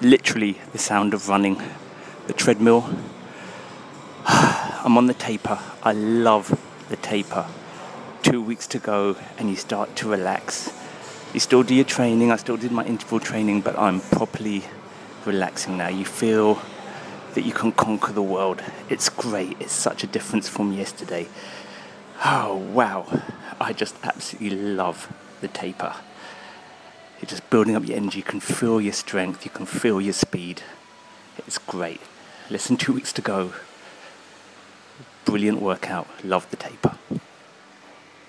literally the sound of running the treadmill. I'm on the taper. I love the taper. 2 weeks to go and you start to relax. You still do your training. I still did my interval training, but I'm properly relaxing now. You feel that you can conquer the world. It's great. It's such a difference from yesterday. Oh, wow. I just absolutely love the taper. You're just building up your energy. You can feel your strength. You can feel your speed. It's great. Less than 2 weeks to go. Brilliant workout. Love the taper.